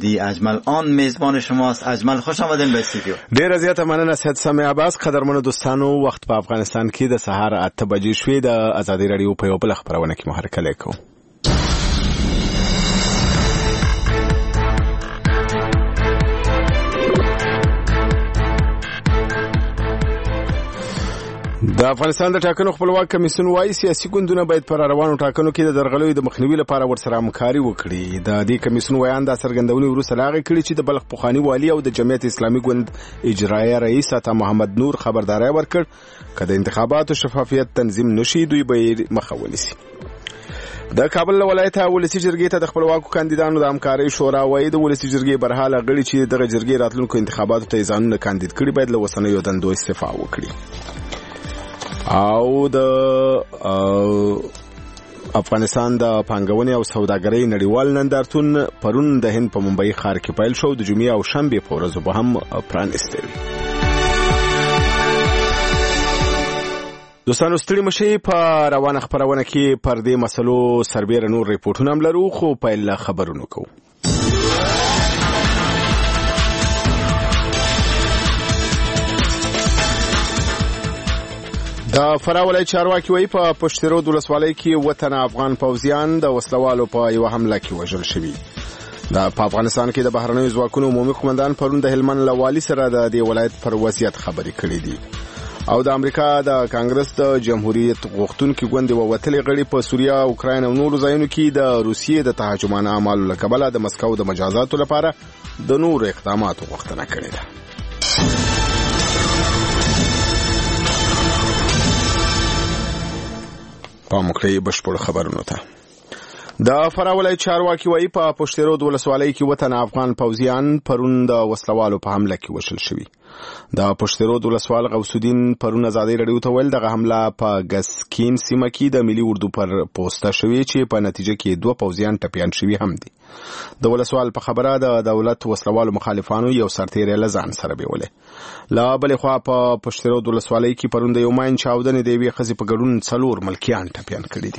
مهدی اجمل آن میزبان شماست. اجمل خوش آمدین به استودیو. ډیر زیاته مننه سید سامع عباس. قدرمنو دوستانو، وخت په افغانستان کې د سهار 8 بجې شوې. د ازادي رادیو په یو بل خبرونه کې محرکه لیکو. د افغانستان د ټاکنو خپلواک کمیسیون وايي سیاسي ګوندونه باید پر روانو ټاکنو کې د درغلیو د مخنیوي لپاره ورسره همکاري وکړي. د دې کمیسیون ویان د څرګندونې وروسته راغی کړي چې د بلخ پخوانی والی او د جمعیت اسلامي ګوند اجرایي رئیس عطا محمد نور خبرداري ورکړ کله انتخاباتو شفافیت تنظیم نشي دوی به مخه ونیسي. د کابل ولایت ولسی جرګې ته د خپلواکو کاندیدانو د همکارۍ شورا وايي د ولسی جرګې برحاله غړي چې دغه جرګې راتلونکو انتخاباتو ته ځانونه کاندید کړي باید له وسنیو دندو استعفا وکړي. او د افغانستان د پانګونې او سوداګرۍ نړیوال نندارتون پرون د هند په ممبئی ښار کې پیل شو. د جمعې او شنبې په ورځو به هم پرانیستی وي. دوستانو ستړي مشئ، په روانه خپرونه کې پر دې مسلو سربېره نور ریپورټونه هم لرو، خو پیل خبرونه کوو. د فراه ولایت چارواکي وایي په پشترود ولسوالۍ کې وطن افغان پوځیان د وسلوالو په یو حمله کې وژل شوي. په افغانستان کې د بهرنیو ځواکونو عمومي قومندان پرون د هلمند له والي سره د دې ولایت پر وضعیت خبرې کړې دي. او د امریکا د کانګرس د جمهوریت غوښتونکي ګوند ووتلې غړي په سوریه، اوکراین او نورو ځایونو کې د روسیې د تهاجمانه اعمالو له کبله د مسکو د مجازاتو لپاره د نورو اقداماتو غوښتنه کړې ده. په مکرې بشپړ خبرونه ته د فراه ولایت چارواکي وایي په پشترود ولسوالۍ کې وطن افغان پوځیان پرون د وسلوالو په حمله کې وژل شوي. د پشترود ولسوال غوث الدین پرون ازادي رادیو ته ویل دغه حمله په ګسکین سیمه کې د ملي اردو پر پوسټه شوې چې په نتیجه کې 2 پوځیان ټپیان شوي هم دي. د ولسوال په خبره د دولت وسلوالو مخالفانو یو سرتیری له ځان سره بیولې. لا بلې خوا په پشترود ولسوالۍ کې پرون د یو ماین چاودنې د یوې ښځې په ګډون 4 ملکیان ټپیان کړي دي.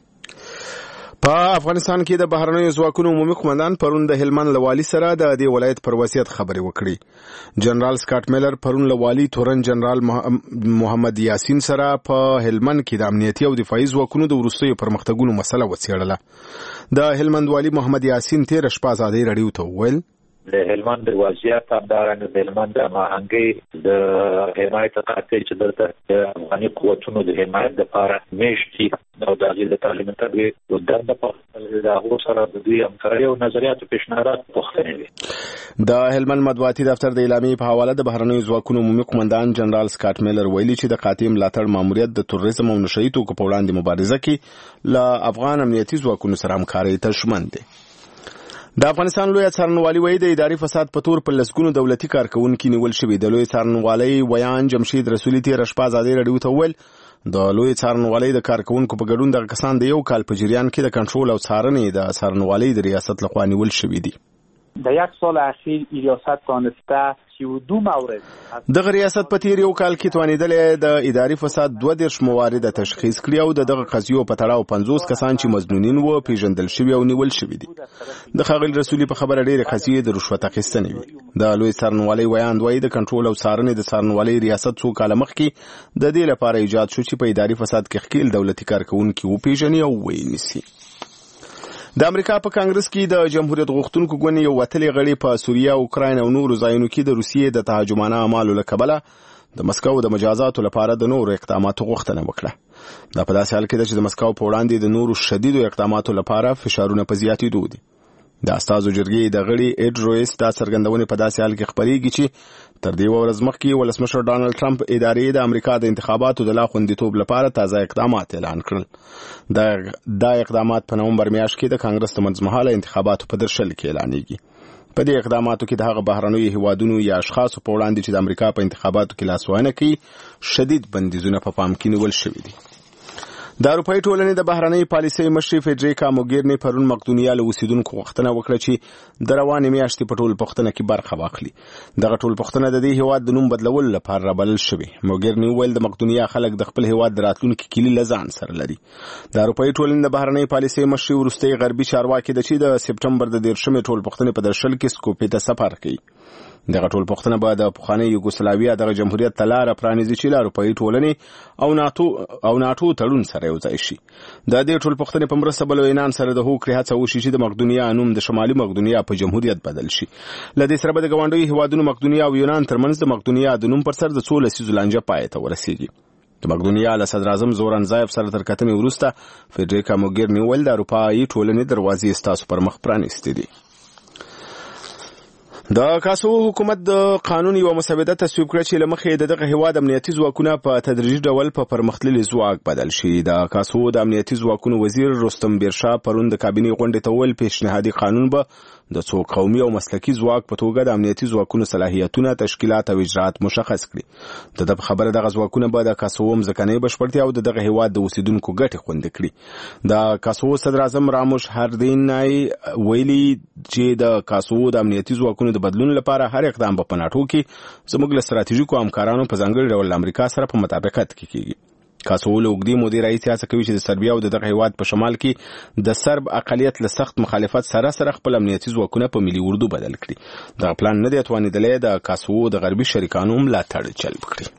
په افغانستان کې د بهرنیو ځواکونو عمومي قومندان پرون د هلمند له والي سره د دې ولایت پر وضعیت خبرې وکړي. جنرال سکاټ میلر پرون له والي تورن جنرال محمد یاسین سره په هلمند کې د امنیتي او دفاعي ځواکونو د وروستیو پرمختګونو مسله وڅېړله. د هلمند والي محمد یاسین تېره شپه ازادي رادیو ته وویل د هلمند د وضعیت همدارنګه د هلمند د ماهنګۍ د حمایت قاطع چې دلته د افغاني قوتونو د حمایت لپاره میشتي او د هغې د تعلیم تربیې د دنده په د هغو سره د دوی همکارۍ او نظریاتو پیشنهادات پوښتنې وي. د هلمند مطبوعاتي دفتر د اعلامیې په حواله د بهرنیو ځواکونو عمومي قومندان جنرال سکاټ میلر ویلي چې د قاطع ملاتړ ماموریت د تروریزم او نشه یي توکو په وړاندې مبارزه کې له افغان امنیتي ځواکونو سره همکارۍ ته ژمن دی. د افغانستان لوی څارنوالي وایي د اداري فساد په تور په لسګونو دولتي کارکونکي نیول شوي. د لوی څارنوالۍ ویان جمشید رسولي تېره شپه ازادي رادیو ته وویل د لوی څارنوالۍ د کارکونکو په ګډون دغه کسان د یو کال په جریان کې د کنټرول او څارنې د څارنوالۍ د ریاست لخوا نیول شوي دي. در یک سال اخیر ریاست تانسته 32 مورد دغه ریاست په تیر یو کال کې توانیدلې د اداري فساد 22 موارد تشخیص کړي او دغه قضیو په تړاو 50 کسان چې مظنونین وو پیژندل شوي او نیول شوي دي. د ښاغلي رسولي په خبره ډېرې قضیې د رشوت اخیستنې وي. د لوی څارنوالۍ ویاند وایي د کنټرول او څارنې د څارنوالۍ ریاست څو کاله مخکې د دې لپاره ایجاد شو چې په اداري فساد کې ښکیل دولتي کارکونکي وپیژني او ونیسي. د امریکا په کانګرس کې د جمهوریت غوښتونکو ګوند یو وتلې غړي په سوریه، اوکراین او نورو ځایونو کې د روسیې د تهاجمانه اعمالو له کبله د مسکو د مجازاتو لپاره د نورو اقداماتو غوښتنه وکړه. دا په داسې حال کې ده چې د مسکو په وړاندې د نورو شدیدو اقداماتو لپاره فشارونه په زیاتېدو دي. د استازو جرګې د غړي ایډ رویس دا څرګندونې په داسې حال کې خپرېږي چې تر دې ورځ مخکې ولسمشر ډانلډ ټرمپ ادارې د امریکا د انتخاباتو د لا خوندیتوب لپاره تازه اقدامات اعلان کړل. دا اقدامات په نومبر میاشت کې د کانګرس د منځمهاله انتخاباتو په درشل کې اعلانېږي. په دې اقداماتو کې د هغه بهرنیو هیوادونو یا اشخاصو په وړاندې چې د امریکا په انتخاباتو کې لاسوهنه کوي شدید بندیزونه په پام کې نیول شوي دي. د اروپایي ټولنې د بهرنۍ پالیسۍ مشر فدریکا موګیرني پرون مقدونیا له اوسیدونکو غوښتنه وکړه چې د روانې میاشتې په ټول پوښتنه کې برخه واخلي. دغه ټول پوښتنه د دې هیواد د نوم بدلولو لپاره رابلل شوې. موګیرني وویل د مقدونیا خلک د خپل هیواد د راتلونکي کلي له ځان سره لري. د اروپایي ټولنې د بهرنۍ پالیسۍ مشر وروستۍ غربي چارواکي د چې د سپټمبر د 13 ټول پوښتنې په درشل کې سکوپي ته سفر کوي. دغه ټول پوښتنه به د پخواني یوګوسلاویا دغه جمهوریت ته لاره پرانیزي چې له اروپایي ټولنې او ناتو تړون سره یو ځای شي. د دې ټول پوښتنې په مرسته بلوینان سره د هوکړې هڅه وشي چې د مقدونیا نوم د شمالي مقدونیا په جمهوریت بدل شي. له دې سره به د ګاونډیو هیوادونو مقدونیا او یونان ترمنځ د مقدونیا د نوم پر سر د 16 لسیزو لانجه پای ته ورسیږي. د مقدونیا له صدر اعظم زوران زایف سره تر کتنې وروسته فدریکا موګیرني وویل د اروپایي ټولنې دروازې ستاسو پر مخ پرانیستې دي. د کاسو حکومت د قانون یو مسوده تصویب کړه چې لمخې دغه هیواد امنیتي ځواکونه په تدریجي ډول په پرمختللي ځواک بدل شي. د کاسو د امنیتي ځواکونو وزیر رستم بیرشا پرون د کابینې غونډې ته وویل پیشنهادي قانون به د څو قومي او مسلکي ځواک په توګه د امنیتي ځواکونو صلاحیتونه، تشکیلات او اجراءات مشخص کړي. د خبره دغه ځواکونه به د کاسو ځمکنۍ بشپړتیا او دغه هیواد د اوسیدونکو ګټې خوندي کړي. د کاسو صدر اعظم راموش هردینای ویلي چې د کاسو د امنیتي ځواکونو د بدلون لپاره هر اقدام په ناتو کې زموږ له ستراتیژیکو همکارانو په ځانګړي ډول امریکا سره په مطابقت کې کیږي. کاسو له اوږدې مودې راهیسې هڅه کوي چې د سربیا او دغه هیواد په شمال کې د سرب اقلیت له سخت مخالفت سره خپل امنیتي ځواکونه په ملي اردو بدل کړي. دغه پلان نه دی توانېدلی د کاسو د غربي شریکانو ملاتړ جلب کړي.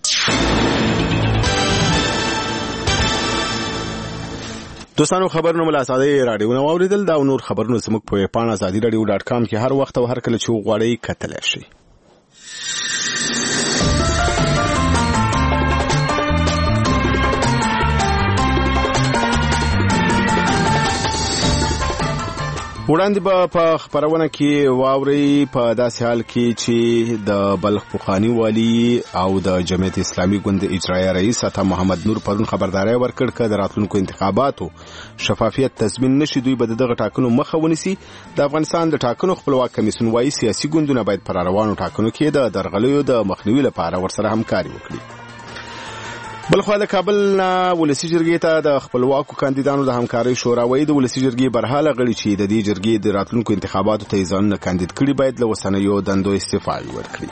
دوستانو خبرونه مو له ازادۍ راډیو نه واورېدل. دا نور خبرونه زموږ په ویبپاڼه azadieradio.com کې هر وخت او هر کله چې وغواړئ کتلی شئ. وړاندې به په خبرونه کې واورئ په داسې حال کې چې د بلخ پخواني والي او د جمعیت اسلامي ګوند اجرایي رئیس عطا محمد نور پرون خبرداری ورکړ چې د راتلونکو انتخاباتو شفافیت تضمین نشي دوی به دغه ټاکنو مخه ونیسي. د افغانستان د ټاکنو خپلواک کمیسیون وايي سیاسي ګوندونه باید پر روانو ټاکنو کې د درغلیو د مخنیوي لپاره ورسره همکاري وکړي. بلخوا د کابل نه ولسی جرګې ته د خپلواکو کاندیدانو د همکارۍ شورا وایي د ولسی جرګې برحاله غړي چې د دې جرګې د راتلونکو انتخاباتو ته ځانونه کاندید کړي باید له اوسنیو دندو استعفا ورکړي.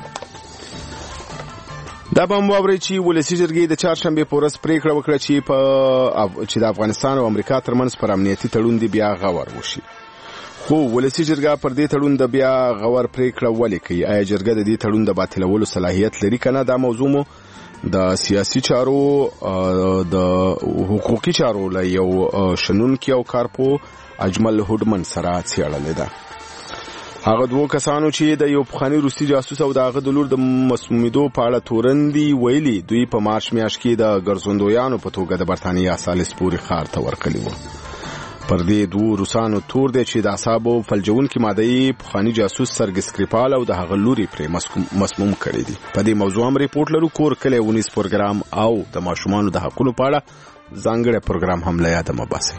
دا به هم واورئ چې ولسی جرګې د چهارشنبې په ورځ پریکړه وکړه چې د افغانستان او امریکا ترمنځ پر امنیتي تړون دی بیا غور وشي. خو ولسی جرګه پر دې تړون د بیا غور پریکړه ولې کوي؟ آیا جرګه د دې تړون د باطلولو صلاحیت لري کنه؟ دا موضوع مو د سیاسي چارو د حقوقي چارو له یو شنونکي او کارپو اجمل هډمن سره څېړلې ده. هغه دوه کسانو چې د یو پخواني روسي جاسوس او د هغه د لور د مسمومیدو په اړه تورندي ویلي دوی په مارچ میاشت کې د ګرځندویانو په توګه د برتانیا سالیسبوري ښار ته ورغلي وو. پر دې دوه روسانو تور دی چې د اعصابو فلجونکي ماده‌ای پخواني جاسوس سرګي سکریپال او د هغه لوري پرې مسموم کړی دی. په دې موضوع هم ریپورت لرو. کور کلی ونیس پروګرام او د ماشومانو د حقونو په اړه ځانګړی پروګرام هم له یاده مه باسئ.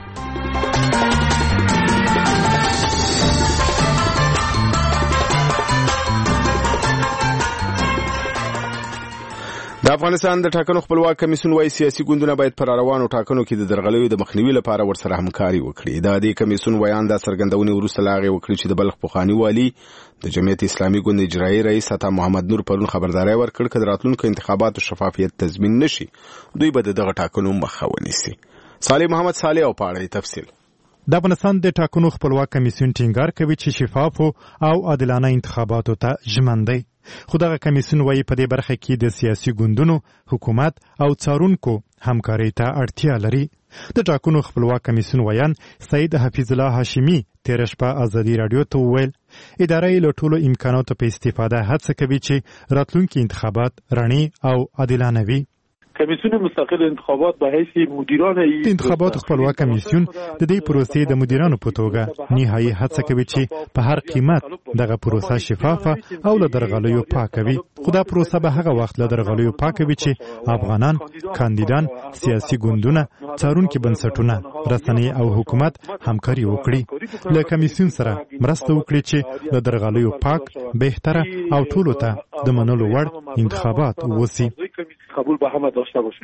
د افغانستان د ټاکنو خپلواک کمیسیون وايي سیاسي ګوندونه باید پر روانو ټاکنو کې د درغلیو د مخنیوي لپاره ورسره همکاري وکړي. د دې کمیسیون ویان دا څرګندونې وروسته لا هغې وکړي چې د بلخ پخواني والي د جمعیت اسلامي ګوند اجرایي رئیس عطا محمد نور پرون خبرداری ورکړ چې د راتلونکو انتخاباتو شفافیت تضمین نشي دوی به دغه ټاکنو مخه ونیسي. صالح محمد صالح او پاړی تفصیل. د افغانستان د ټاکنو خپلواک کمیسیون ټینګار کوي چې شفاف او عادلانه انتخاباتو ته ژمن دی. خو دغه کمیسیون وايي په دې برخه کې د سیاسي ګوندونو، حکومت او څارونکو همکارۍ ته اړتیا لري. د ټاکنو خپلواک کمیسیون ویان سید حفیظ الله هاشمي تېره شپه ازادي راډیو ته وویل اداره یې له ټولو امکاناتو په استفاده هڅه کوي چې راتلونکي انتخابات رڼې او عادلانه وي. کمیسیون مستقل انتخابات به حیث مدیران انتخابات خپلواک کمیسیون د دې پروسې د مدیرانو په توګه نهایي هڅه کوي چې په هر قیمت دغه پروسه شفافه او له درغلیو پاکه وي. خو دا پروسه به هغه وخت له درغلیو پاکه وي چې افغانان، کاندیدان، سیاسي ګوندونه، څارونکي بنسټونه، رسنۍ او حکومت همکاري وکړي، له کمیسیون سره مرسته وکړي چې له درغلیو پاک، بهتره او ټولو ته د منلو وړ انتخابات وسی. قبول به همه داشته باشه.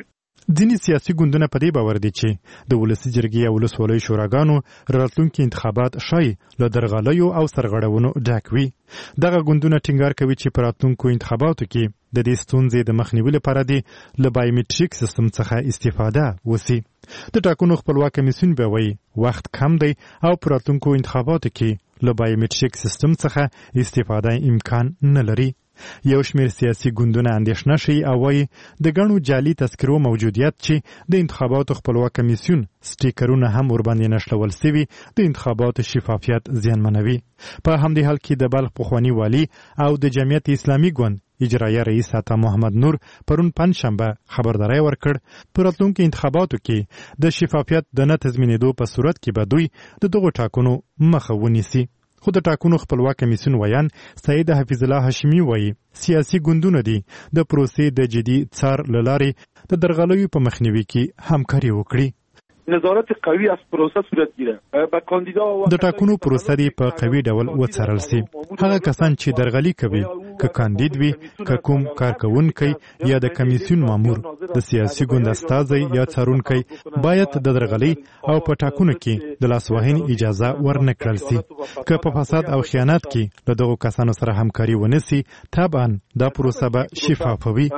ځینې سیاسي ګوندونه په دې باور دي چې د ولسي جرګې او ولسوالیو شوراګانو راتلونکي انتخابات شاید له درغلیو او سرغړونو ډک وي. دغه ګوندونه ټینګار کوي چې په راتلونکو انتخاباتو کې د دې ستونزې د مخنیوي لپاره د بایومټریک سیستم څخه استفاده وسی. د ټاکنو خپلواک کمیسیون به وایي وخت کم دی او په راتلونکو انتخاباتو کې له بایومټریک سیستم څخه استفاده امکان نه لري. یو شمېر سیاسي ګوندونه اندېښنه ښیي او وایي د ګڼو جعلي تذکرو موجودیت چې د انتخاباتو خپلواک کمیسیون سټیکرونه هم ورباندې نښلول سوي د انتخاباتو شفافیت زیانمنوي. په همدې حال کې د بلخ پخواني والي او د جمعیت اسلامي ګوند اجرایه رئیس عطا محمد نور پرون پنجشنبه خبرداری ورکړ په راتلونکو انتخاباتو کې د شفافیت د نه تضمینېدو په صورت کې به دوی د دغو ټاکنو مخه ونیسي. خو د ټاکنو خپلواک کمیسیون ویان سید حفیظ الله هاشمي وایي سیاسي ګوندونه دي د پروسې د جدي څار له لارې د درغلیو په مخنیوي کې همکاري وکړي. نظارت قوي از پروسه صورت گیره به کاندیدا د ټاکنو پروسه دی په قوي ډول وڅارل سي. هغه کسان چې درغلي کوي که کاندید وي که کوم کارکونکي یا د کمیسیون مامور د سیاسي ګوند استازي یا څارونکي باید د درغلي او په ټاکنو کې د لاسوهنې اجازه ورنکړل سي. که په فساد او خیانت کې له دغو کسانو سره همکاري ونسي طبعا دا پروسه به شفاف وي.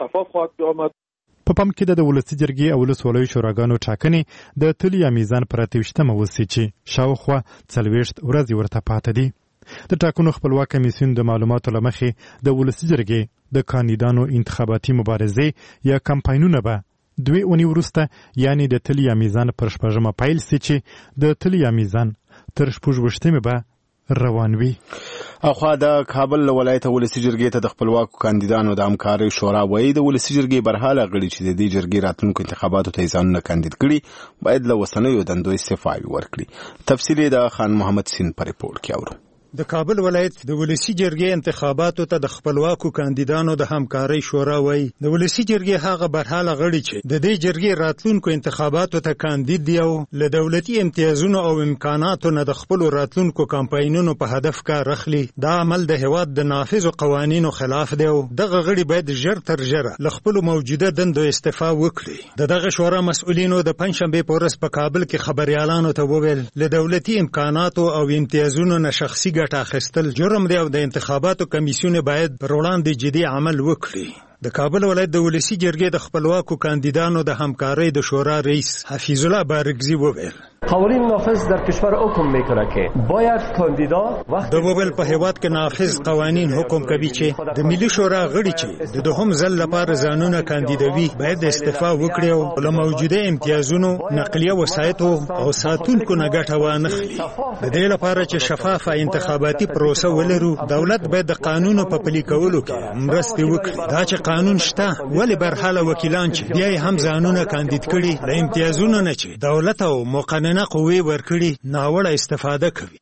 په پام کې د ولسي جرګې او ولسوالیو شوراګانو ټاکنې د تلي یا میزان پر 28مه وسي چې شاوخوا 40 ورځې ورته پاتې دي. د ټاکنو خپلواک کمیسیون د معلوماتو له مخې د ولسي جرګې د کاندیدانو انتخاباتي مبارزې یا کمپاینونه به 2 اونۍ وروسته یعنی د تلي یا میزان پر 6مه پیل سي چې د تلي یا میزان تر 28مه به روان وي. اخوا د کابل ولایت ولسي جرګې ته د خپلواکو کاندیدانو د همکارۍ شورا وایي د ولسي جرګې برحاله غړي چې د دې جرګې راتلونکو انتخاباتو ته ځانونه کاندید کړي باید له وسنیو دندو استعفا ورکړي. تفصیل د خان محمد سین په ریپورت کې اورو. د کابل ولایت د ولسي جرګې انتخاباتو ته د خپلواکو کاندیدانو د همکارۍ شورا وایي د ولسي جرګې هغه برحاله غړي چې د دې جرګې راتلونکو انتخاباتو ته کاندید دي او له دولتي امتیازونو او امکاناتو نه د خپلو راتلونکو کمپاینونو په هدف کار اخلي. دا عمل د هېواد د نافذو قوانینو خلاف دی او دغه غړي باید ژر تر ژره له خپلو موجوده دندو استعفا وکړي. د دغه شورا مسؤلینو د پنجشنبې په ورځ په کابل کې خبریالانو ته وویل له دولتي امکاناتو او امتیازونو نه شخصي اخیستل جرم دی او د انتخاباتو کمیسیون باید پر وړاندې جدي عمل وکړي. د کابل ولایت د ولسي جرګې د خپلواکو کاندیدانو د همکارۍ د شورا رئیس حفیظ الله بارگزی وویل قوانین نافذ در کشور حکم میکنه که باید کاندیدا د وویل په هیواد کې نافذ قوانین حکم کوي چې د ملي شورا غړي چې د دوهم ځل لپاره ځانونه کاندیدوي باید استعفا وکړي او له موجوده امتیازونو نقلیه وسایطو او ساتونکو نه ګټه وانخلي. د دې لپاره چې شفافه انتخاباتي پروسه ولرو دولت باید د قانونو په پلي کولو کې مرسته وکړي. دا چې قانون شته ولې برحاله وکیلان چې بیا هم ځانونه کاندید کړي له امتیازونو نه چې دولت او مقننه قوی ورکړي ناوړه استفاده کوي.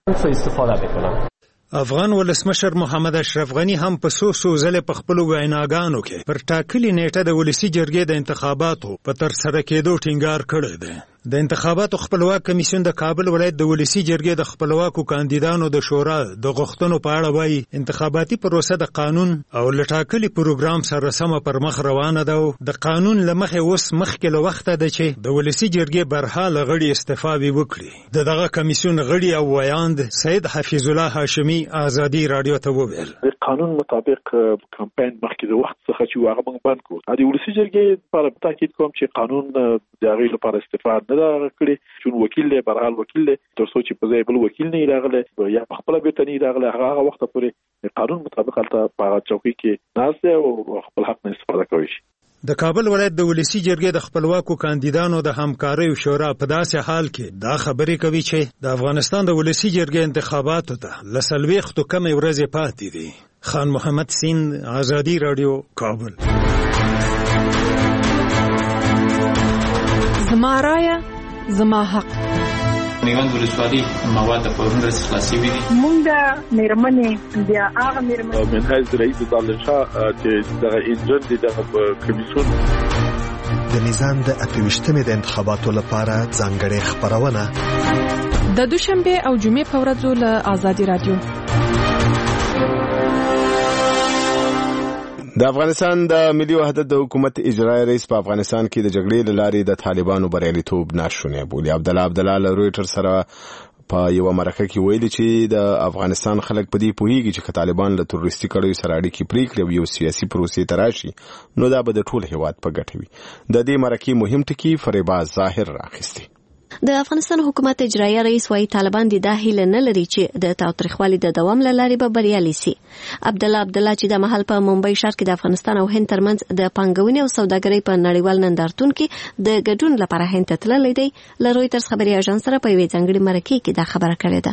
افغان ولسمشر محمد اشرف غنی هم په څو ځله په خپل ویناګانو کې پر ټاکلي نیټه د ولسي جرګې د انتخاباتو په ترسره کېدو ټینګار کړی دی. د انتخاباتو خپلواک کمیسیون د کابل ولایت د ولسي جرګې د خپلواکو کاندیدانو د شورا د غوښتنو په اړه وایي انتخاباتي پروسه د قانون او لټاکلي پروګرام سره سمه پر مخ روانه ده او د قانون له مخې اوس مخکې له وخته ده چې د ولسي جرګې برحاله غړي استعفاوي وکړي. دغه کمیسیون غړي او ویاند سید حفیظ الله هاشمي آزادي رادیو ته وویل د قانون مطابق کمپاین مخکې د وخت څخه چې هغه موږ بند کړو د ولسي جرګې لپاره تاکید کوم چې قانون د هغې لپاره استفاده نه ده کړې چون وکیل دی برحال وکیل دی تر څو چې په ځای بل وکیل نه راغلی یا په خپله بیرته نه راغلی هغه وخته پورې قانون مطابق هلته په هغه چوکۍ کې ناست دی او خپل حق نه استفاده کوي شي. د کابل ولایت د ولسي جرګې د خپلواکو کاندیدانو د همکارۍ شورا په داسې حال کې دا خبرې کوي چې د افغانستان د ولسي جرګې انتخاباتو ته له 40 کمې ورځې پاتې دي. خان محمد سین آزادي رادیو کابل. زما رایه زما حق. میوند ولسوالي مواد په ورنډ خلاصي وي. مونږ د میرمنې بیا هغه میرمنې منهاج رئیس دالشا چې د انجن د کمیسیون د میزان د 28مې د انتخاباتو لپاره ځانګړې خبرونه د دوشنبه او جمعې په ورځو له آزادي رادیو. د افغانستان د ملي وحدت د حکومت اجرایی رئیس په افغانستان کې د جګړې لارې د طالبانو بریالیتوب ناشونی بولي. عبدالله له رويټر سره په یو مرکه کې ویلي چې د افغانستان خلک په دې پوهیږي چې طالبان له تروریستي کړیو سره اړیکې پرې کړي او یو سیاسي پروسې ته راشي نو دا به د ټول هیواد په ګټه وي. د دې مرکې مهم ټکی فریباز ظاهر راخستی. د افغانستان حکومت اجرایی رئیس وايي طالبان د هیله نه لري چې د تاوتریخوالي د دوام لارې به بریالي سي. عبدالله چې د محل په ممبئی ښار کې د افغانستان او هند ترمنځ د پانګونې او سوداګرۍ په نړیوال نندارتون کې د ګډون لپاره هند ته تللی دی. له رويټرز خبري اژانس سره په یوې ځانګړې مرکې کې دا خبره کړې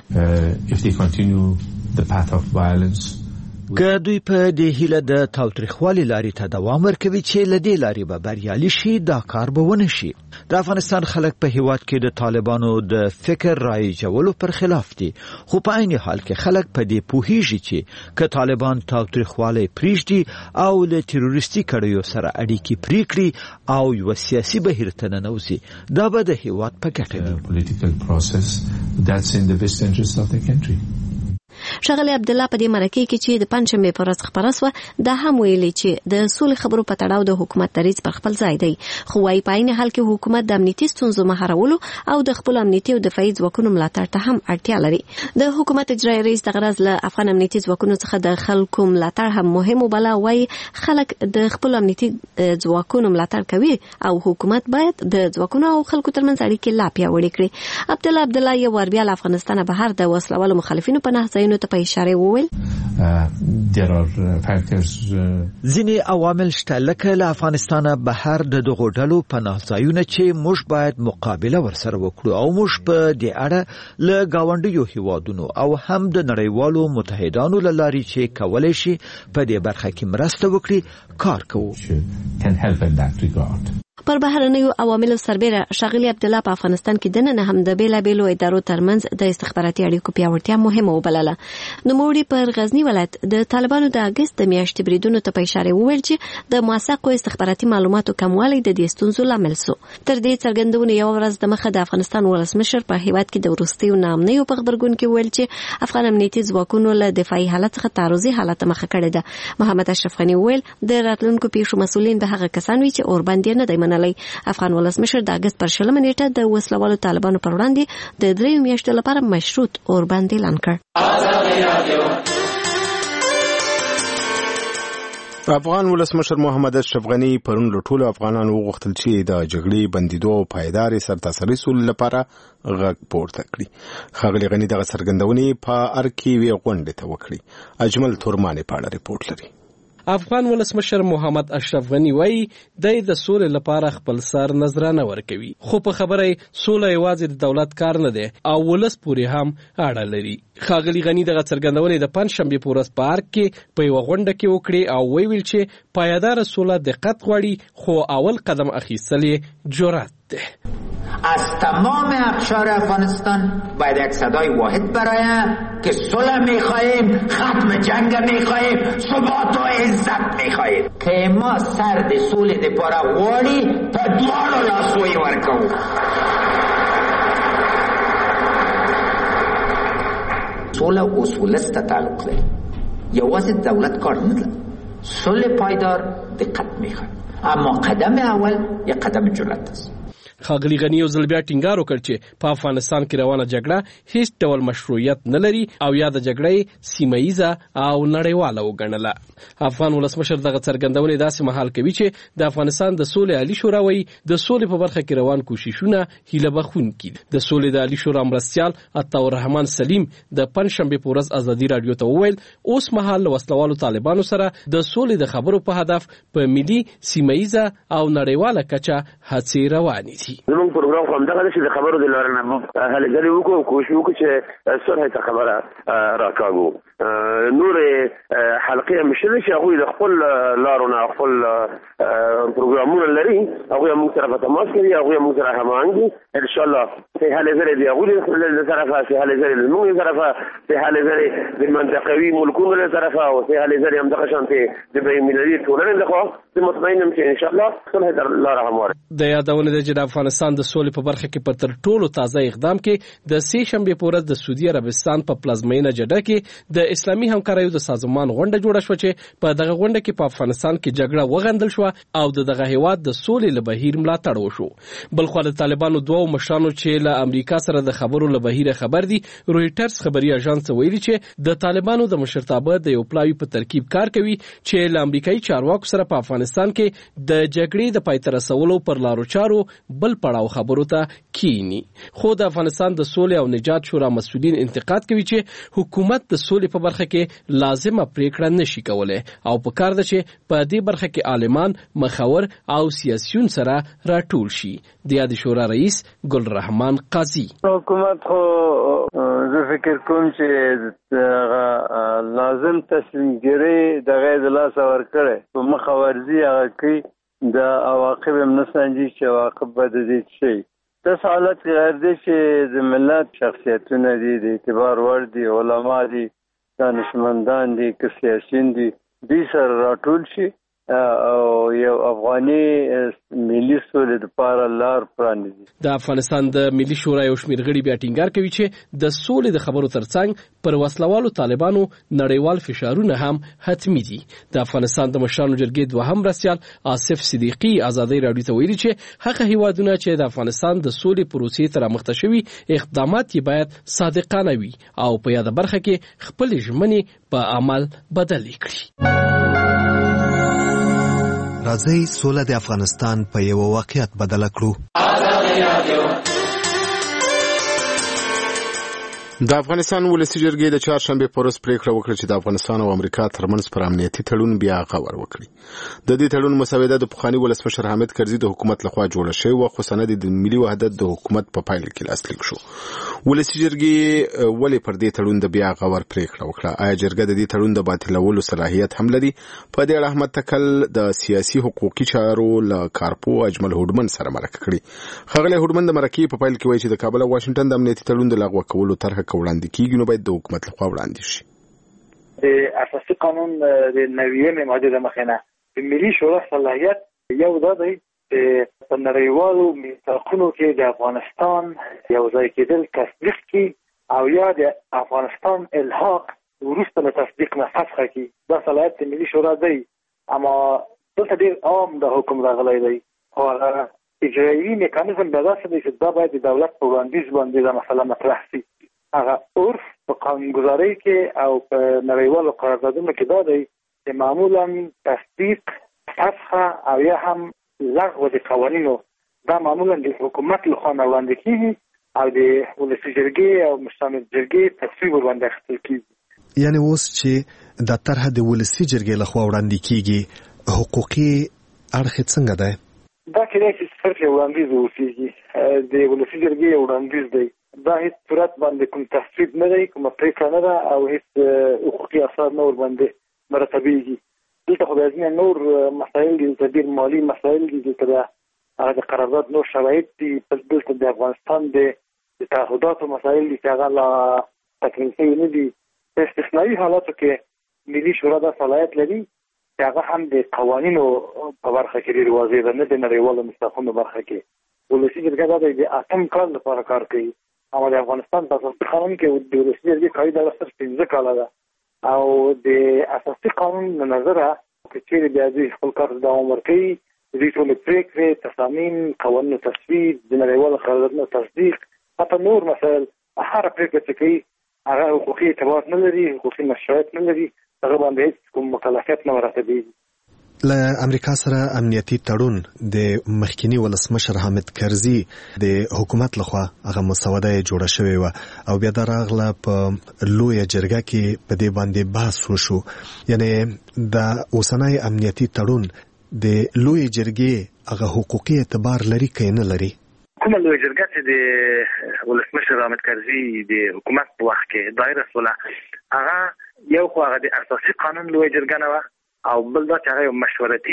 ده. که دوی په دې هیله د تاوتریخوالي لارې ته دوام ورکوي چې له دې لارې به بریالي شي، دا کار به ونه شي. د افغانستان خلک په هیواد کې د طالبانو د فکر رایجولو پر خلاف دي، خو په عین حال کې خلک په دې پوهیږي چې که طالبان تاوتریخوالی پریږدي او له تروریستي کړیو سره اړیکې پرې کړي او یو سیاسي بهیر ته ننوځي، دا به د هیواد په ګټه وي. ښاغلی عبدالله په دې مرکې کې چې د پنځمې په ورځ خبره سوه دا هم ویلي چې د سولې خبرو په تړاو د حکومت دریځ پر خپل ځای دی، خو وايي په عین حال کې حکومت د امنیتي ستونزو مهارولو او د خپل امنیتي او دفاعي ځواکونو ملاتړ ته هم اړتیا لري. د حکومت اجرایی رئیس د غرض له افغان امنیتي ځواکونو څخه د خلکو ملاتړ هم مهم وبله. وايي خلک د خپل امنیتي ځواکونو ملاتړ کوي او حکومت باید د ځواکونو او خلکو ترمنځ اړیکې لا پیاوړې کړي. عبدالله یو ور بیا له افغانستان بهر د وسلوالو مخالفینو په نه ځایونو ته په اشاره وویل ځینې عوامل شته لکه له افغانستانه بهر د دغو ډلو پناه ځایونه چې موږ باید مقابله ورسره وکړو او موږ په دې اړه له ګاونډیو هیوادونو او هم د نړیوالو متحدانو له لارې چې کولی شي په دې برخه کې مرسته وکړي کار کوو. پر بهرنیو عواملو سربیره ښاغلي عبدالله په افغانستان کې دننه هم د بیلابیلو ادارو ترمنځ د استخباراتي اړیکو پیاوړتیا مهمه وبلله. نوموړي پر غزني ولایت د طالبانو د اګست د میاشتې بریدونو ته په اشاره وویل چې د موثقو استخباراتي معلوماتو کموالی د دې ستونزو لامل سو. تر دې څرګندونې یو ورځ د مخه د افغانستان ولسمشر په هیواد کې د وروستیو ناامنیو په خبرګون کې ویل چې افغان امنیتي ځواکونو له دفاعي حالت څخه تعرضي حالت مخه کړې ده. محمد اشرف غني ویل د راتلونکو پیښو مسؤلین به هغه کسان وي چې اوربند نه دی منلی. افغان ولسمشر د اګست پر 20 نیټه د وسلوالو طالبانو پر وړاندې د 3 میاشتو لپاره مشروط اوربند اعلان کړ. افغان ولسمشر محمد اشرف غني پرون له ټولو افغانانو وغوښتل چې د جګړې بندیدو او پایدارې سرتاسري سولې لپاره غږ پورته کړي. ښاغلي غني دغه څرګندونې په ارکیوي غونډې ته وکړي. اجمل تورمانې په اړه ریپورت لري. افغان ولسمشر محمد اشرف غني وایي د سولې لپاره خپل سر نظرانه ورکوي، خو په خبره سوله یوازې د دولت کار نه دی او ولس پورې هم اړه لري. ښاغلي غني دغه څرګندونې د پنځشنبې په ورځ په ارګ کې په یوه غونډه کې وکړې او ویل چې پایداره سوله دقت غواړي، خو اول قدم اخیستل یې جرأت ده. از تمام اقشار افغانستان باید یک صدای واحد برآید که صلح می‌خواهیم، ختم جنگ می‌خواهیم، ثبات و عزت می‌خواهیم که ما سرد صلح دپاره غواړي په دواړو لاسو یې ورکوو. صلح اصولست ته تعلق لري، یوازې دولت کار نه لري. صلح پایدار دقت می‌خواد، اما قدم اول یک قدم جرأت است. ښاغلي غني یو ځل بیا ټینګار وکړ چې په افغانستان کې روانه جګړه هیڅ ډول مشروعیت نه لري او یا د جګړې سیمه ییزه او نړیواله وګڼله. افغان ولسمشر دغه څرګندونې داسې مهال کوي چې د افغانستان د سولې عالي شورا وایي د سولې په برخه کې روان کوششونه هیله بخښونکي دي. د سولې د عالي شورا مرستیال عطاالرحمن سلیم د پنځشنبې په ورځ ازادي راډیو ته وویل اوس مهال له وسلوالو طالبانو سره د سولې د خبرو په هدف په ملي سیمه ییزه او نړیواله کچه هڅې روانې دي. زموږ پروګرام خو همدغه دی چې د خبرو د لارې نه موږ هلې ځلې وکړو، کوشش وکړو چې صلح ته خبره راکاږو. نورې حلقې هم شته چې هغوی د خپل لارو نه خپل پروګرامونه لري، هغوی هم موږ سره په تماس کې دي، هغوی هم موږ سره هماهنګ دي. انشاءالله چې هلې ځلې د هغوی له طرفه، چې هلې ځلې له موږ طرفه، چې هلې ځلې د منطقوي ملکونو له طرفه او چې هلې ځلې همدغه شانتې د بین‌المللي ټولنې لخوا زه مطمئن یم چې انشاءالله صلح ته لاره همواره. د یادونه ده چې د افغانستان د سولې په برخه کې په تر ټولو تازه اقدام کې د سه شنبې په ورځ د سعودي عربستان په پلازمینه جده کې د اسلامي همکاریو د سازمان غونډه غونډه جوړه شو چې په دغه غونډه کې په افغانستان کې جګړه وغندل شو او دغه هیواد د سولې له بهیر ملاتړ وشو. بلخو د طالبانو دوه مشرانو چې له امریکا سره د خبرو له بهیر خبر دي، رويټرز خبري اژانس ویلي چې د طالبانو د مشرتابه د یو پلاوی په ترکیب کار کوي چې له امریکایي چارواکو سره په افغانستان کې د جګړې د پای ته رسولو پر لارو چارو بل پړاو خبرو ته کینی. خو د افغانستان د سولې او نجات شورا مسؤلین انتقاد کوي چې حکومت د سولې په برخه کې لازمه پریکړه نشي کولای او په کار ده چې په دې برخه کې عالمان، مخور او سیاسيون سره راټول شي. د یاد شورا رئیس ګل رحمان قاضي: حکومت خو زه فکر کوم چې لازم تصمیم ګیری د غیر لاس ورکړي په مخاورزي هغه کوي د عواقب هم نه سنجي چې عواقب به د دې شي. داس حالت غیر دی چې د ملت شخصیتونه دي، د اعتبار وړ دي، علما دي، دانشمندان دي، که سیاسیون دي، دوی سره راټول شي او یو افغاني ملي سولې لپاره لار پرانیزي. د افغانستان د ملي شورا یو شمېر غړي بیا ټینګار کوي چې د سولې د خبرو ترڅنګ پر وسلوالو طالبانو نړیوال فشارونه هم حتمي دي. د افغانستان د مشرانو جرګې دوهم مرستیال آصف صدیقي ازادۍ راډیو ته ویلي چې هغه هیوادونه چې د افغانستان د سولې پروسې ته رامخته شوي اقدامات یې باید صادقانه وي او په یاده برخه کې خپل ژمنې په عمل بدلې کړي. راځي سوله د افغانستان په یو واقعیت بدل کړو. د افغانستان ولسی جرګې د چهارشنبه په ورځ پریکړه وکړه چې د افغانستان او امریکا ترمنځ پر امنیتي تړون بیا غور وکړي. د دې تړون مسوده د پخوانی ولسمشر حامد کرزي د حکومت لخوا جوړه شوې و، خو سند د ملي وحدت د حکومت په پایله کې لاسلیک شو. ولسی جرګې ولې پر دې تړون د بیا غور پریکړه وکړه؟ آیا جرګه د دې تړون د باطلولو صلاحیت هم لري؟ په دې اړه احمد تکل د سیاسي حقوقي چارو له کارپو اجمل هوډمن سره مرکه کړې. خغلی هوډمن د مرکې په پایله کې وایي چې د کابل او واشنگټن د امنیتي تړون د لغوه کولو طرحه وړاندې کیږي، نو باید د حکومت لخوا وړاندې شي. د اساسي قانون د 90 ماده د مخینه د ملي شورا صلاحیت یو دا دی چې په نړیوالو میثاقونو کې د افغانستان یو ځای کېدل تصدیق کی او یا د افغانستان الحاق وروسته له تصدیق نه فسخ کی. دا صلاحیت د ملي شورا دی، اما دلته ډیر عام د حکم راغلی دی او اجرایي میکانیزم به داسې دی چې دا باید د دولت په وړاندیز باندې دا مسله مطرح شي. هغه عرف په قانونګذارۍ کې او په نړیوالو قراردادونو کې دا دی چې معمولا تصدیق، فسخ او یا هم لغو د قوانینو دا معمولا د حکومت لخوا وړاندې کیږي او د ولسي جرګې او مشرانو جرګې تصویب ورباندې اخیستل کیږي. یعنی اوس چې د طرحه د ولسي جرګې لخوا وړاندې کیږي، حقوقي اړخ څنګه دی؟ دا کېدای شي صرف یو وړاندیز واوسېږي، د ولسي جرګې وړاندیز دی. دا هیڅ صورت باندې کوم تصویب نه دی، کومه پریکړه نه ده او هیڅ حقوقي اثار نه ورباندې مرتبېږي. دلته خو بیا نور مسایل دي، ډېر مالي مسایل دي، دلته د قرارداد نور شرایط دي، دلته د افغانستان د تعهداتو مسایل دي چې هغه لا تکمیل شوي نه دي. په استثنایي حالاتو کې ملي شورا دا صلاحیت لري چې هغه هم د قوانینو په برخه کې ډېر واضح ده، نه د نړیوالو میثاقونو برخه کې. ولسي جرګه د 8 کال لپاره کار کوي، اما د افغانستان په اساسي قانون کې د ولسي جرګې قاعده صرف 15 کاله ده او د اساسي قانون له نظره که چیرې بیا دوی خپل کار دوام ورکوي، دوی ټولې پرېکړې، تصامیم، قوانینو تصویب، د نړیوالو قراردادونو تصدیق، حتی نور مسایل، هره پرېکړه چې کوي هغه حقوقي اعتبار نه لري، حقوقي مشروعیت نه لري، هغه باندې هېڅ کوم مکلفیت نه مرتبېږي. له امریکا سره امنیتي تړون د مخکینی ولسمشر حامد کرزي د حکومت لخوا هغه مسوده جوړه شوې و او بیا دا راغله په لویه جرګه کې په دې باندې بحث وشو. یعنی د اوسنۍ امنیتي تړون د لویه جرګې هغه حقوقي اعتبار لري که نه لري؟ کومه لویه جرګه چې د ولسمشر حامد کرزي د حکومت په وخت کې دایره شوله، هغه یو خو هغه د اساسي قانون لویه جرګه نه وه او بل دا چې هغه یو مشورتي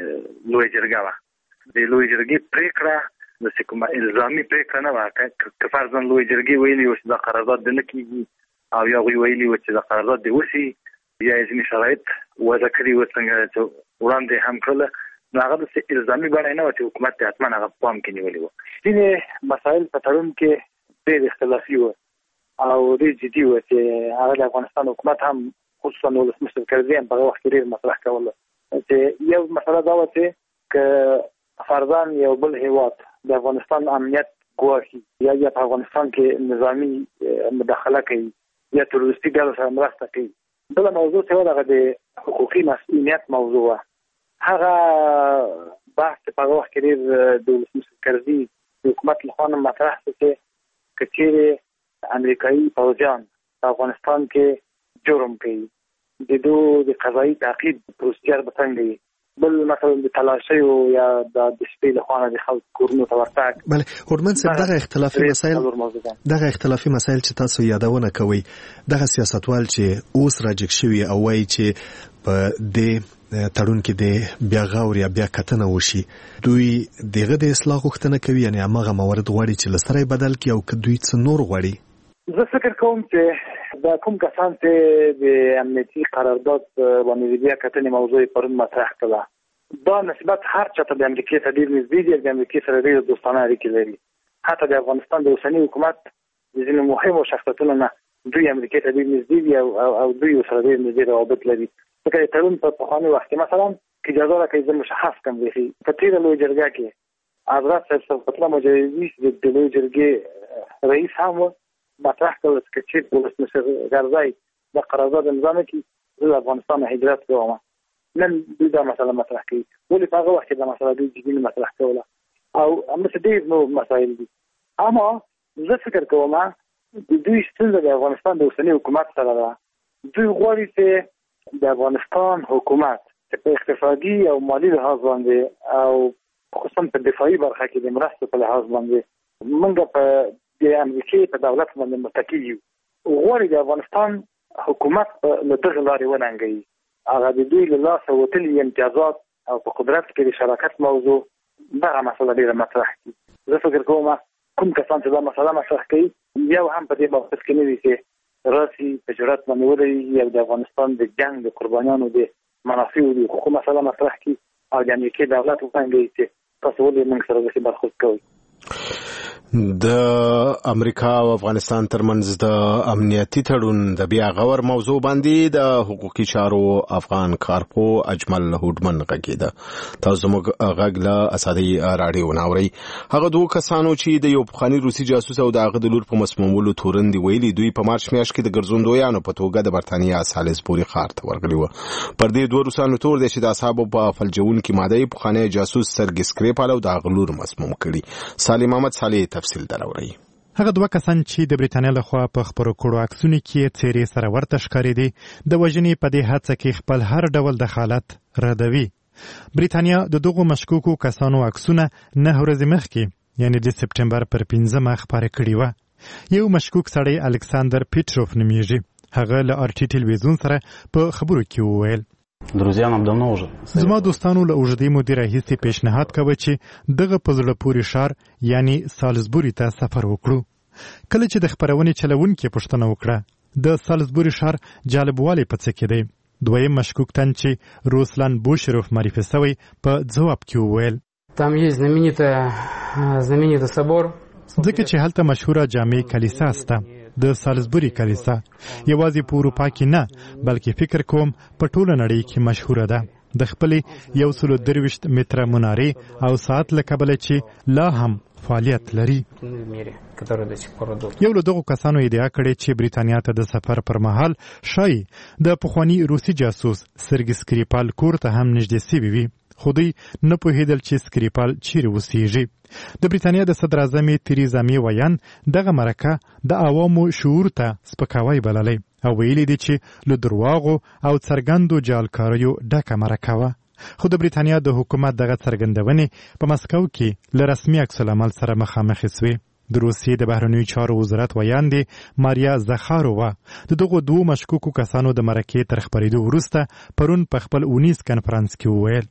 لویه جرګه وه. د لویه جرګې پرېکړه داسې کومه الزامي پرېکړه نه وه. که فرضاً لویه جرګې ویلي وو چې دا قرارداد دې نه کېږي او یا هغوی ویلي وو چې دا قرارداد دې وشي یا یې ځینې شرایط وضع کړي وو څنګه چې وړاندې هم کړله، نو هغه داسې الزامي بڼه نه وه چې حکومت یې حتما هغه پام کې نیولي وو. ځینې مسایل په تړون کې ډېر اختلافي وو او ډېر جدي وو چې هغه د افغانستان حکومت هم خصوصا ولسمشر کرزي هم په وخت کې ډېر مطرح کوله چې یو مسله دا و چې که فرضاً یو بل هیواد د افغانستان امنیت ګواښي یا په افغانستان کې نظامی مداخله کوي یا تروریستي ډلو سره مرسته کوي. بله موضوع چې هغه د حقوقي مسؤلیت موضوع وه. هغه بحث په هغه وخت کې ډېر د ولسمشر کرزي د حکومت لخوا نه مطرح شو چې که چیرې امریکایي پوځیان په افغانستان کې جرم کوي د دوی د قضایي تعقیب پروسیجر به څنګه وي. بل مثلا د تلاشیو یا د شپې له خوا نه د خلکو کورونو ته ورتګ. بله هورمن صاحب دغه اختلافي مسایل چې تاسو یادونه کوئ دغه سیاستوال چې اوس راجګ شوي او وایي چې په دې تړون کې د بیا غور یا بیا کتنه وشي دوی دغه د اصلاح غوښتنه کوي یعنی هغه موارد غواړي چې لسره بدل کړي او که دوی څه نور غواړي. زه فکر کوم چې دا کوم کسان چې د امنیتي قرارداد باندې بیا کتنې موضوع پرون مطرح کړه دا نسبت هر چا ته د امریکا ته ډېر نږدې دي د امریکا سره ډېر دوستانه اړیکې لري. حتی د افغانستان د اوسني حکومت د ځینو مهمو شخصیتونو نه دوی امریکا ته ډېر نږدې دي او دوی سره ډېر نږدې روابط لري. ځکه د تړون په پخواني وخت کې مثلا که اجازه راکړئ زه مشخص کړم بیخي په تېره لویه جرګه کې حضرت صاحب صفت الله مجاهدي د لویې جرګې رئیس هم و مطرح کړل چې چیرې ولسمشر کرزی د قرارداد امضا نه کړي زه د افغانستان نه هجرت کوم. نن دوی دا مسله مطرح کوي ولې په هغه وخت کې دا مسله دوی جدي نه مطرح کوله او همداسې ډېر نور مسایل دي. اما زه فکر کوم د دوی ستونزه د افغانستان د اوسني حکومت سره ده. دوی غواړي چې د افغانستان حکومت چې په اقتصادي او مالي لحاظ باندې او خصوصا په دفاعي برخه کې د مرستو په لحاظ باندې موږ په د امریکای په دولت باندې متکی یو. غواړي د افغانستان حکومت له دغه لارې وننګوي. هغه د دوی له لاسه وتلي امتیازات او په قدرت کې د شراکت موضوع دغه مسله ډېره مطرح کړي. زه فکر کوم کوم کسان چې دا مسله مطرح کوي یو هم په دې موقف کې نه وي چې راسي په جرأت باندې ودرېږي او د افغانستان د جنګ د قربانیانو د منافعو د حقوقو مسله مطرح کړي او د امریکای دولت وپنګوي چې تاسو ولې موږ سره داسې برخورد کوئ. د امریکا او افغانستان ترمنځ د امنیتي تړون د بیا غور موضوع باندې د حقوقي چارو افغان کارپو اجمل هوډمن غږیده. تاسو موږ غږ له اسادي راډیو ناوري. هغه دوه کسانو چې د یو پخوانی روسي جاسوس او د هغه د لور په مسمومولو تورن دی ویلي دوی په مارچ میاشت کې د ګرځوندویانو په توګه د برتانیا سالیزبوري ښار ته ورغلي وو. پر دې دوه روسانو تور دي چې د اصحابو په فلجون کې ماده پخوانی جاسوس سرګي سکریپال او د هغه لور مسموم کړي. سالم محمد صالح تفصیل دراوړي. هغه دوه کسان چې د بریټانیا لخوا په خبرو کړو عکسونه کې څېرې سره ورته ښکارېدي د وژنې په دې هڅه کې خپل هر ډول دخالت ردوي. بریټانیا د دغو مشکوکو کسانو عکسونه 9 ورځې مخکې یعنی د سپټمبر پر 15 خبره کړې وه. یو مشکوک سړی الکساندر پیټروف نومیږي. هغه له آرټي ټلویزیون سره په خبرو کې وویل زما دوستانو له اوږدې مودې راهیسې پیشنهاد کوه چې دغه په زړه پورې ښار یعنی سالزبوري ته سفر وکړو. کله چې د خپرونې چلوونکي پوښتنه وکړه د سالزبوري ښار جالبوالی په څه کې دی دویم مشکوک تن چې روسلان بوشروف معرفي سوی په ځواب کې وویل там есть знаменитый собор ځکه چې هلته مشهوره جامع کلیسا سته د سالزبوري کلیسا یوازې په اروپا کې نه بلکې فکر کوم په ټوله نړۍ کې مشهوره ده. د خپلې 123 متره منارې او ساعت له کبله چې لا هم فعالیت لري. یو له دغو کسانو ادعا کړې چې بریتانیا ته د سفر پر مهال شایي د پخوانی روسي جاسوس سرګي سکریپال کور ته هم نږدې سوي وي خو دوی نه پوهېدل چې سکریپال چیرې اوسېږي. د بریتانیا د صدر اعظم تریزا مې ویان دغه مرکه د عوامو شعور ته سپکاوی بللی او ویلي دي چې له درواغو او څرګندو جعلکاریو ډکه مرکه وه. خو د بریتانیا د حکومت دغه څرګندونې په مسکو کې له رسمي عکس العمل سره مخامخ سوې. د روسیې د بهرنیو چارو وزارت ویاندې ماریا زخارووا د دغو دوو مشکوکو کسانو د مرکې تر خپرېدو وروسته پرون په خپل اونیز کنفرانس کې وویل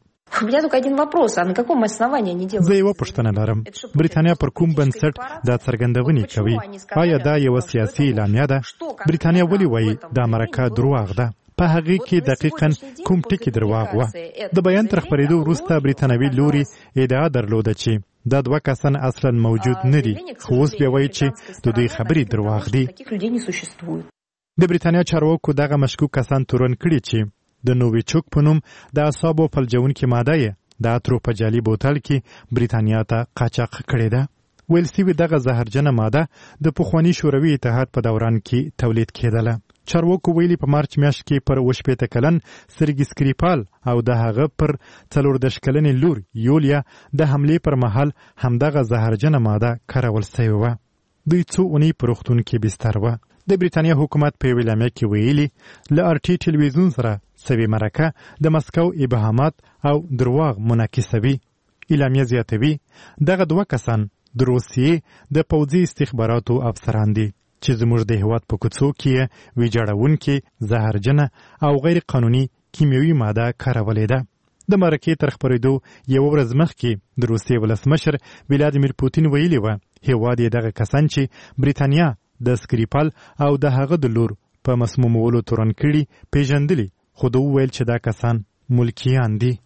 زه یوه پوښتنه لرم بریتانیا پر کوم بنسټ دا څرګندونې کوي؟ آیا دا یوه سیاسي اعلامیه ده؟ بریتانیا ولې وایي دا مرکه درواغ ده؟ په هغې کې دقیقاً کوم ټکي درواغ وه؟ د بیان تر خپرېدو وروسته بریتانوي لوري ادعا درلوده چې دا دوه کسان اصلا موجود نه دي خو اوس بیا وایي چې د دوی خبرې درواغ دي. د بریتانیا چارواکو دغه مشکوک کسان تورن کړي چې د نوویچوک په نوم د اعصابو فلجونکې ماده یې د اترو په جعلي بوتل کې بریتانیا ته قاچاق کړې ده. ویل سوي دغه زهرجنه ماده د پخواني شوروي اتحاد په دوران کې تولید کېدله. چارواکو ویلي په مارچ میاشت کې پر 18 کلن سرګي سکریپال او د هغه پر 14 کلنې لور یولیا د حملې پر مهال همدغه زهرجنه ماده کارول شوې وه. دوی څو اونۍ په روغتون کې بستر وه. د بریتانیا حکومت په یوه اعلامیه کې ویلي له RT ټلویزیون سره سوي مرکه د مسکو ابهامات او درواغ منعکسوي. اعلامیه زیاتوي دغه دوه کسان د روسیې د پوځي استخباراتو افسران دي چې زموږ د هیواد په کوڅو کې ویجاړونکې زهرجنه او غیر قانوني کیمیاوي ماده کارولې ده. د مرکې تر خپرېدو یوه ورځ مخکې د روسیې ولسمشر ولادیمیر پوتین ویلي وه هیواد یې دغه کسان چې بریتانیا د سکریپال او د هغه د لور په مسمومولو تورن کړي پیژندلي، خو ده وویل چې دا کسان ملکیان دي.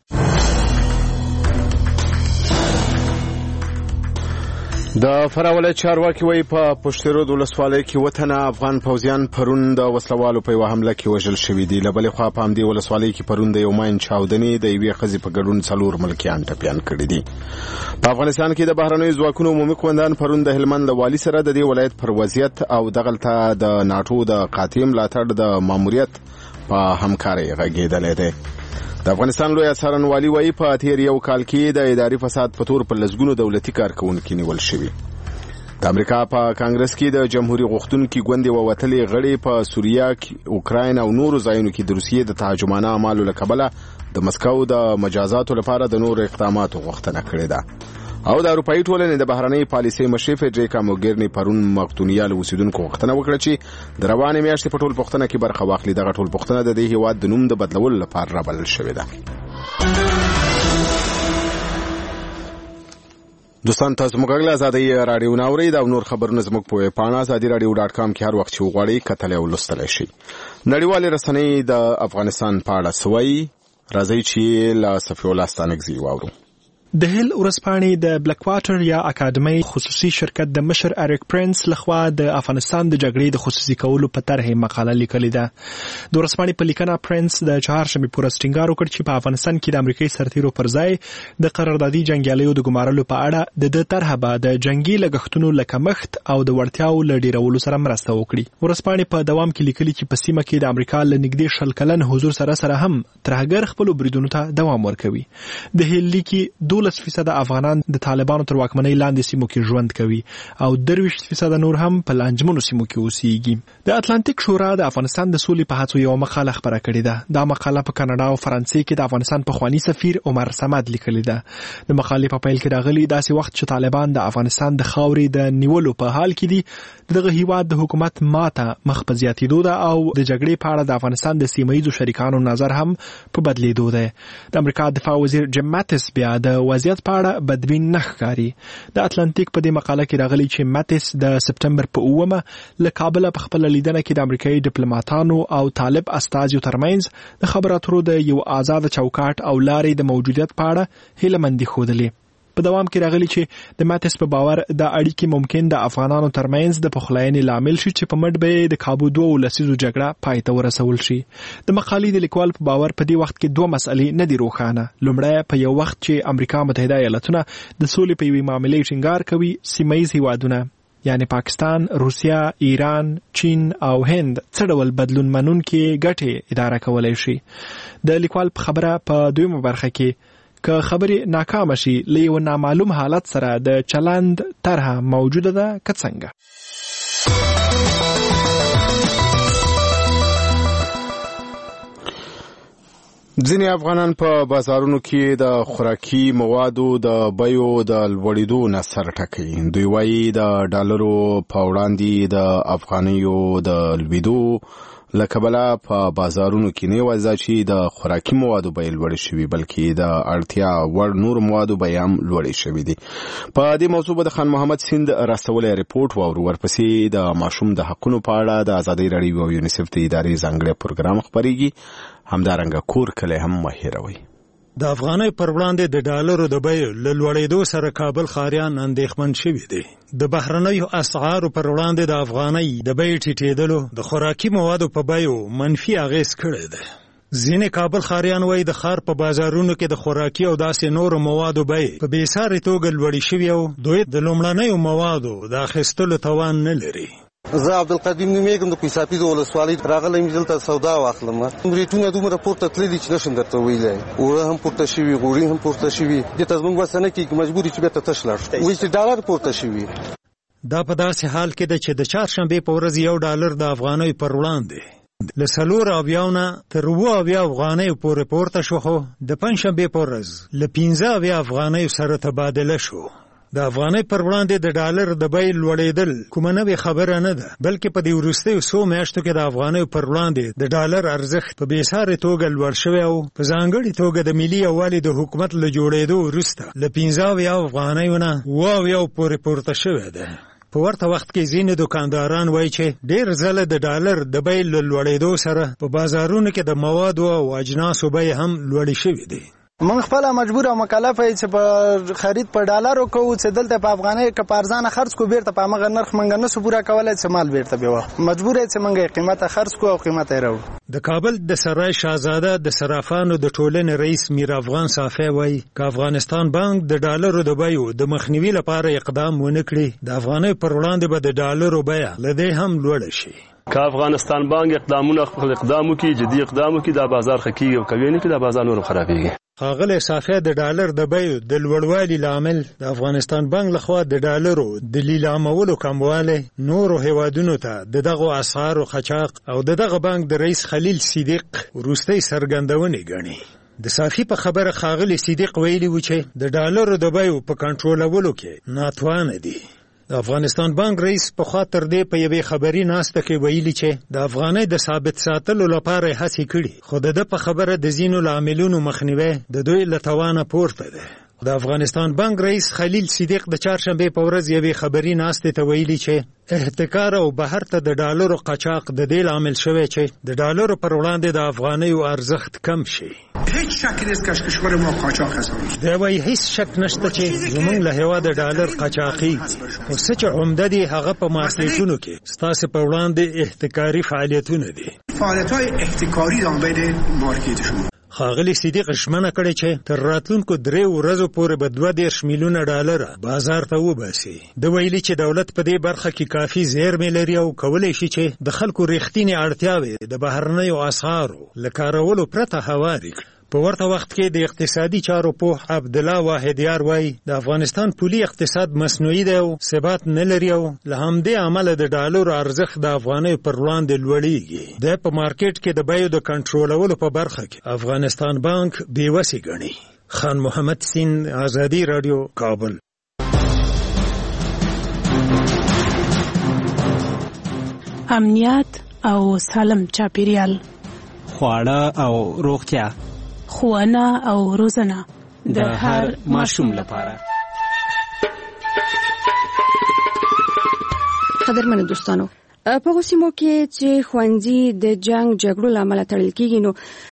د فراوله چارواکي وایي په پشترود ولسوالۍ کې وطنه افغان پوځیان پرون د وسلوالو په یوه حمله کې وژل شوي دي. له بلې خوا په همدې ولسوالۍ کې پرون د یو ماین چاودنې د یوې ښځې په ګډون 4 ملکیان ټپیان کړي دي. په افغانستان کې د بهرنیو ځواکونو عمومي قومندان پرون د هلمند له والي سره د دې ولایت پر وضعیت او دغلته د ناټو د قاطع ملاتړ د ماموریت په همکارۍ غږېدلی دی. د افغانستان لوی څارنوالي وایي په تیر یو کال کې د اداري فساد په تور په لسګونو دولتي کارکوونکي نیول شوي. د امریکا په کانګرس کې د جمهوریت غوښتونکي ګوندې ووتلې غړي په سوریه، اوکراین او نورو ځایونو کې د روسیې د تهاجمانه اعمالو له کبله د مسکو د مجازاتو لپاره د نورو اقداماتو غوښتنه کړې ده. او د اروپایي ټولنې د بهرنۍ پالیسۍ مشر فیډریکا موګرني پرون مقدونیه له اوسیدونکو غوښتنه وکړه چې د روانې میاشتې په ټولپوښتنه کې برخه واخلي. دغه ټولپوښتنه د دې هیواد د نوم د بدلولو لپاره رابلل شوې ده. دوستان تاسو موږ له ازادي رادیو ناوري دا نور خبرونه زموږ په پاڼه azadi.radio.com کې هر وخت چې وغواړئ کتل او لوستلی شئ. نړیوالې رسنۍ د افغانستان په اړه سوي راځي چې له صفي الله ستانکزي واورو. د هیل ورسپانې د بلک واټر یا اکاډمي خصوصي شرکت د مشر اریک پرنس لخوا د افغانستان د جګړې د خصوصي کولو په طرح مقاله لیکلې ده. د ورسپانې په لیکنه پرنس د چهارشنبې پورې ټینګار وکړ چې په افغانستان کې د امریکایي سرتیرو پر ځای د قراردادي جنگیالیو د ګمارلو په اړه د طرح به د جنگي لګښتونو له کمښت او د وړتیاو له ډیرولو سره مرسته وکړي. ورسپانې په دوام کې لیکلي چې په سیمه کې د امریکا له نږدې 100 کلن حضور سره هم ترهګر خپل بریدونو ته دوام ورکوي. د هیل لیکي 12% افغانان د طالبانو تر واکمنۍ لاندې سیمو کې ژوند کوي او 23% نور هم په لانجمنو سیمو کې اوسېږي. د اتلانتیک شورا د افغانستان د سولې په هڅو یو مقاله خبره کړې ده. دا مقاله په کاناډا او فرانسې کې د افغانستان پخوانی سفیر عمر صمد لیکلې ده. د مقالې په پیل کې راغلي داسې وخت چې طالبان د افغانستان د خاورې د نیولو په حال کې دي، دغه هیواد د حکومت ماته مخ په زیاتېدو ده او د جګړې په اړه د افغانستان د سیمه‌ییزو شریکانو نظر هم په بدلیدو ده. د امریکا دفاع وزیر جیم ماتس بیا د وضعیت په اړه بدبین نه ښکاري. د اتلانتیک په دې مقاله کې راغلي چې ماتس د سپټمبر په 9 له کابل په خپل لیدنه کې د امریکایي ډیپلوماټانو او طالب استازیو ترمنځ د خبرو اترو د یو آزاد چوکاټ او لارې د موجودیت په اړه هیله‌مندي ښودلې. په دوام کې راغلي چې د ماتس په باور د اړیکې ممکن د افغانانو ترمنځ د پخلاینې لامل شي چې په مټ به د کابو 2 لسیزو جګړه پای ته ورسول شي. د مقالې د لیکوال په باور په دې وخت کې 2 مسئلې نه دي روښانه. لومړی په یو وخت چې امریکا متحده ایالاتونه د سولې په یوې معاملې ټینګار کوي، سیمه‌ییز هیوادونه یعنی پاکستان، روسیا، ایران، چین او هند څه ډول بدلون منونکي ګټې اداره کولای شي. د لیکوال په خبره په دویمه برخه کې که خبرې ناکامه شي له یو نامعلوم حالت سره د چلند طرحه موجوده ده که څنګه. ځینې افغانان په بازارونو کې د خوراکي موادو د بیو د لوړېدو نه سر ټکوي. دوی وایي د ډالرو په وړاندې د افغانیو د لوړېدو له کبله په بازارونو کې نه یوازې چې د خوراکي موادو بیې لوړې شوي بلکې د اړتیا وړ نور موادو بیې هم لوړې شوي دي. په دې موضوع به د خان محمد سیند راستولی ریپورټ واورو. ورپسې د ماشوم د حقونو په اړه د ازادۍ راډیو او یونیسف د ادارې ځانګړی پروګرام خپرېږي. همدارنګه کور کلی هم مه هېروئ. د افغانۍ پر وړاندې د ډالرو د بیو له لوړېدو سره کابل ښاریان اندېښمن شوي دي. د بهرنیو اسعارو پر وړاندې د افغانۍ د بیې ټیټېدلو د خوراکي موادو په بیو منفي اغېز کړی دی. ځینې کابل ښاریان وایي د ښار په بازارونو کې د خوراکي او داسې نورو موادو بیې په بېسارې توګه لوړې شوي او دوی د لومړنیو موادو د اخیستلو توان نه لري. زه عبدالقدیم نومېږم د پیساپي د ولسوالۍ راغلی یم دلته سودا واخلم. ریټونه دومره پورته تللي چې نشم درته ویلی. اوړه هم پورته شوي، غوړي هم پورته شوي. دې ته زموږ وسه نه کېږي، مجبور یو چې بېرته تش لاړ شو. وایي چې ډالر پورته شوي. دا په داسې حال کې ده چې د چهارشنبې په ورځ یو ډالر د افغانیو پر وړاندې له 4 نه تر 7 افغانیو پورې پورته شو، خو د پنجشنبې په ورځ له 15 افغانیو سره تبادله شو. د افغانۍ پر وړاندې د ډالر د بیې لوړېدل کومه نوې خبره نه ده، بلکې په دې وروستیو څو میاشتو کې د افغانۍ پر وړاندې د ډالر ارزښت په بېسارې توګه لوړ شوی او په ځانګړې توګه د ملي یووالي د حکومت له جوړېدو وروسته له 15 افغانیو نه 7 پورې پورته شوی ده. په ورته وخت کې ځینې دوکانداران وایي چې ډېر ځله د ډالر د بیې له لوړېدو سره په بازارونو کې د موادو او اجناسو بیې هم لوړې شوې دي. موږ خپل مجبور او مکلف یو چې په خرید په ډالرو کوو، چې دلته په افغانۍ کې په ارزانه خرڅ کو، بیرته په هغه نرخ منګ نه سو پورا کولای چې مال بیرته بیو. مجبور یې چې موږ قیمته خرڅ کو او قیمته یې راوړو. د کابل د سرای شاهزاده د صرافانو د ټولنې رئیس میر افغان صافی وایي که افغانستان بانک د ډالرو د بیو د مخنیوي لپاره اقدام ونه کړي، د افغانۍ پر وړاندې به د ډالرو بیه له دې هم لوړه شي. که افغانستان بانک اقدام وکړي، جدي اقدام وکړي، دا بازار خکېږي او کوي نه کې دا بازار نور خرابېږي. ښاغلی صافی د ډالر د بیو د لوړوالي لامل د افغانستان بانک لخوا د ډالرو د لیلامولو کموالی نورو هیوادونو ته د دغو اسعارو قاچاق او د دغه بانک د رئیس خلیل صدیق وروستۍ څرګندونې ګڼي. د صافی په خبره ښاغلی صدیق ویلي و چې د ډالرو د بیو په کنټرولولو کې ناتوانه دي. د افغانستان بانک رئیس په خوا تر دې په یوې خبري ناسته کې ویلي چې د افغانۍ د ثابت ساتلو لپاره هڅې کړي، خو د ده په خبره د ځینو لاملونو مخنیوی د دوی له توانه پورته ده. د افغانستان بانک رئیس خلیل صدیق د چهارشنبې په ورځ یوې خبري ناستې ته ویلي چې احتکار او بهر ته د ډالرو قاچاق د دې لامل شوی چې د ډالرو پر وړاندې د افغانیو ارزښت کم شي. هیچ شک نیست که کشور ما قاچاق هست. دا وایي هیڅ شک نشته چې زموږ له هېواده ډالر قاچاقي، خو څه چې عمده دي هغه په مارکیټونو کې ستاسې په وړاندې احتکاري فعالیتونه دي. فعالیت‌های احتکاري در بین مارکیټ شما. ښاغلي صدیق ژمنه کړې چې تر راتلونکو 3 ورځو پورې به 32 میلیونه ډالره بازار ته وباسي. د ویلي چې دولت په دې برخه کې کافي زیرمې لري او کولی شي چې د خلکو ریښتینې اړتیاوې د بهرنیو اسعارو له کارولو پرته هواري کړي. په ورته وخت کې د اقتصادي چارو پوه عبدالله واحدیار وایي د افغانستان پولي اقتصاد مصنوعي دی او ثبات نه لري او له همدې امله د ډالرو ارزښت د افغانۍ پر وړاندې لوړیږي. د په مارکیټ کې د بیو د کنټرولولو په برخه کې افغانستان بانک بېوسې ګڼي. خان محمد سین، آزادي رادیو، کابل. امنیت او سالم چاپیریال، خواړه او روغتیا، ښوونه او روزنه د هر ماشوم لپاره. قدرمنو دوستانو، په غوسیمو کې چې خوندې د جنگ جګړو لامل تړل کېږي، نو